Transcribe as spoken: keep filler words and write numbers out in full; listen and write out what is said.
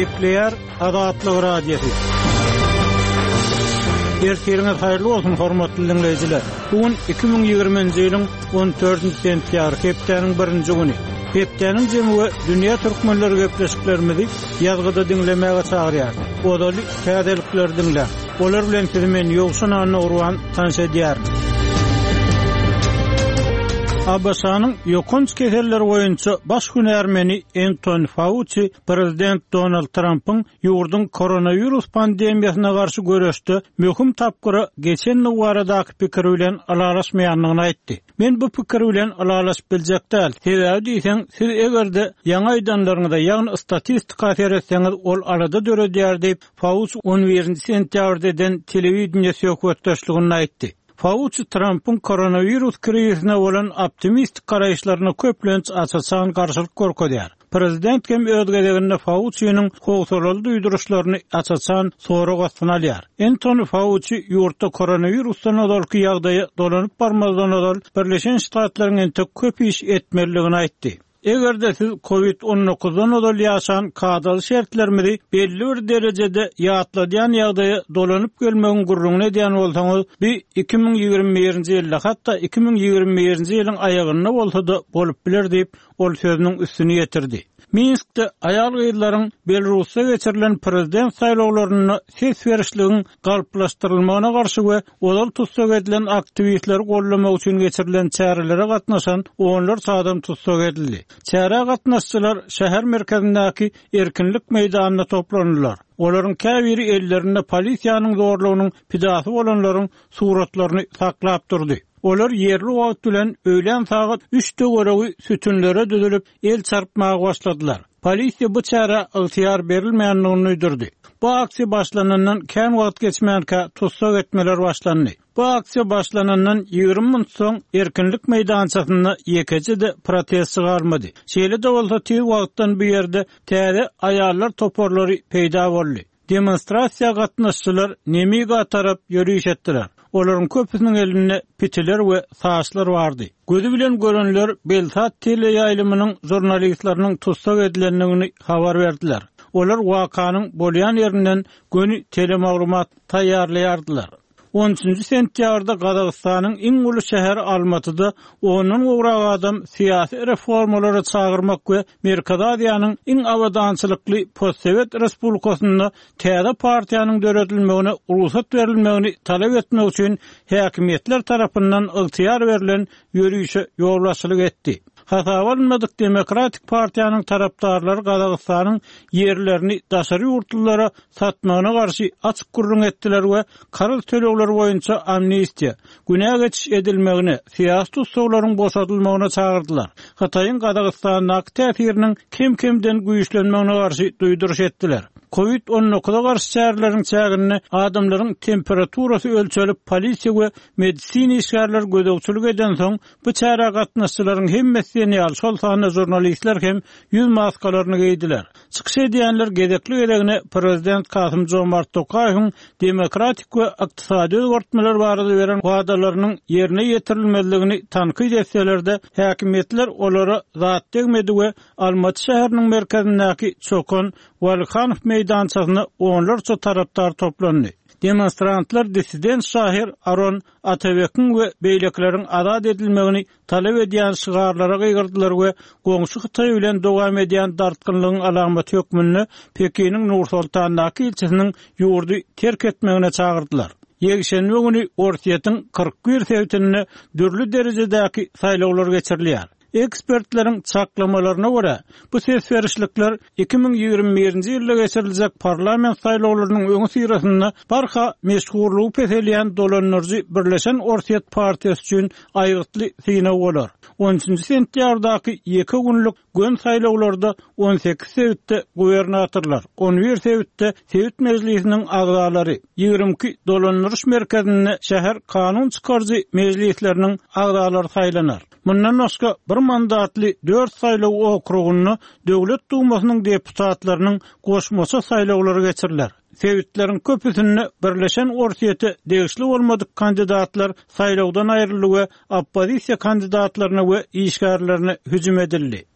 Nükleer Adatlyk Radiosu. Ertiriniz hayırlı olsun hormatly dinleyijiler. Bugün iki bin ýygrimiňji ýylyň on dördünji sentýabr hepdeniň birinji güni. Hepdeniň jemgy dünýä türkmenleri gepleşiklerimizi ýazgyda dinlemäge çagyrýar. Odaly täzelikler dinle. Olar bilen men ýogşunyny urwan tanşa edýär. Abasanyň ýokunç keseller boýunça baş hünärmeni Anthony Fauci prezident Donald Trump'yň ýurdun koronavirus pandemiýasyna garşy görüşde möhüm tapgyry geçen ýyllardaky pikir bilen alalaşmaýanlygyny aýtdy. Men bu pikir bilen alalaşyp biljek däl. Sebäbi diýsen, siz egerde ýaňy aýdanlaryňyzda, ýagny statistika teretseniz ol arada döredýär diýip Fauci on birinji sentýabrda eden telewizioniýa söhbetdeşligini aýtdy. Fauci Trump'ın koronavirus krizine olan optimistik garaýşlaryna köplenç açaçan garşylyk görkezýär. Prezident hem özgeleginde Fauci'nin howsalaly duýduruşlaryny açaçan sorak ostuna alýar. Anthony Fauci ýurtda koronavirusdan öňki ýagdaýy dolanyp barmazdan öňki Birleşen Ştatlaryň ente köp iş etmeligini aýtdy. Egerde siz covid on dokuzdan öňki ýaşan kadaly şertlerimizi belli bir derejede ýatladýan ýagdaýy dolanyp gelmegi gurruna edýän bolsaňyz, bir iki bin ýygrimi birinji ýylda hatda iki bin ýygrimi birinji ýylyň aýagyna bolsa-da bolup biler diýip ol sözüniň üstüni ýetirdi. Minskde aýal gyýlaryň Belarusda geçirilen prezident saýlawlaryny ses berişligiň galplaşdyrylmagyna garşy we olal tutsak edilen aktivistleri gollamak üçin geçirilen çärelere gatnaşan onlar adam tutsak edildi. Çäre gatnaşçylar şäher merkezindäki erkinlik meýdanyna toplandylar. Olaryň käbiri ellerinde polisiýanyň zorlugynyň pidasy bolanlaryň suratlaryny saklap durdy. Olar yerli wagt bilen öýlen saat üçde göregi sütünlere düzülüp el çarpmaga başladylar. Polisiýa bu çäre ygtyýar berilmeýändigini öýdürdi. Bu aksiýa başlanandan kän wagt geçmänkä tutsak etmeler başlandy. Bu aksiýa başlanandan ýygrimi minut soň erkinlik meýdançasyna ýekejide protest çygarmady. Şeýle de bolsa tüý wagtdan bu ýerde täze aýallar toporlary peýda boldy. Demonstrasiýa gatnaşçylar nemiga tarap ýürüýüş etdiler. Olaryň köpüsiniň elinde pitiler we saçlar bardy. Gözü bilen görenler Belsat teleýaýlymynyň jurnalistlarynyň tutsak edilenligini habar berdiler. Olar wakanyň bolýan ýerinden göni telemaglumat taýýarlaýardylar. on üçünji sentýabrda Gazagystanyň iň uly şäheri Almatyda onuň ugrag adam syýasy reformalary çagyrmak we Merkez Aziýanyň iň awadançylykly postsovet respublikasynda täze partiýanyň döredilmegine ruhsat berilmegini talap etmek üçin häkimetler tarapyndan ygtyýar berilen ýürüýüşe ýolbaşçylyk etdi. Hasabalmadyk Demokratik Partiýanyň tarapdarlary Gazagystanyň ýerlerini daşary ýurtlara satmagyna garşy açyk gurrun etdiler we karal tölegler boýunça amnestiýa, günäge geçiş edilmegine, syýasy tutsaklaryň boşadylmagyna çagyrdylar. Hataýyň Gazagystanyň täsiriniň kim-kimden güýçlenmegine garşy duýduruş etdiler. covid on dokuza garşy çäreleriň çägini adamlaryň temperaturasy ölçülip polisiýa we medisina işgärler gödөгçülük eden soň bu çäre gatnaşçylaryň hemmesini ýalşol sahne jurnalistler hem ýüz maskalaryny giydiler. Çykyş edýänler gedekli gelegine prezident Kasym Jomart Tokaýewiň demokratik we ykdysady özgertmeler barada beren wagdalarynyň ýerine ýetirilmeligini tanqid etseler-de häkimetler olara zat degmedi we Almaty şäheriniň merkezindäki Çokon Walkhanov meýdançasyna onlarça taraptar toplandy. Demonstrantlar dissident şahir Aron Atabekiň we beýlekleriň azad edilmegini talap edýän şygarlara gygyrdylar we goňşy Hytaý bilen dowam edýän dartgynlygyň alamaty hökmüni Pekiniň Nur-Sultandaky ilçesiniň ýurdy terk etmegine çagyrdylar. Ýekşenbe güni Ortiýatyň kırk bir sewtini dürli derejedäki saýlawlar geçirilýär. Ekspertleriň çaklamalaryna görä, bu ses berişlikler iki bin ýygrimi birinji ýylda geçiriljek parlament saýlawlarynyň öňü syrasynda barha meşgurlugy peselýän dolanyrjy Birleşen Ortiýat Partiýasy üçin aýgytly synaw bolar. on üçünji sentýabrdaky iki günlük gün saýlawlarda on sekiz sewtde gubernatorlar, on bir sewtde Sewit Mejlisiniň agdalary, ýygrimi iki dolanyrş merkezinde şäher kanun çykarjy mejlisleriniň agdalary saýlanar. Mundan başga bir mandatly dört saýlaw okrugyny Döwlet Dumasynyň deputatlarynyň goşmasy saýlawlary geçiriler. Sewitlerin köpüsini Birleşen Ortiýata degişli bolmadyk kandidatlar saýlawdan aýryldy we oppozisiýa kandidatlaryna we işgärlerine hüjüm edildi.